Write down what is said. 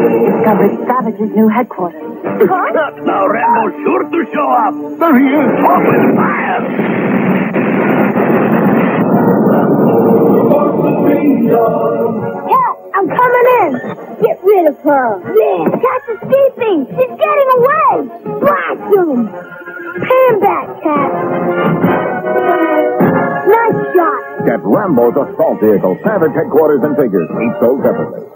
Discovered Savage's new headquarters. Now Rambo's sure to show up. There he is. Open fire. Help! I'm coming in. Get rid of her. Yeah, Cat's escaping. She's getting away. Blast him. Pay him back, Cat. Nice shot. Get Rambo's assault vehicle, Savage headquarters and figures, each sold separately.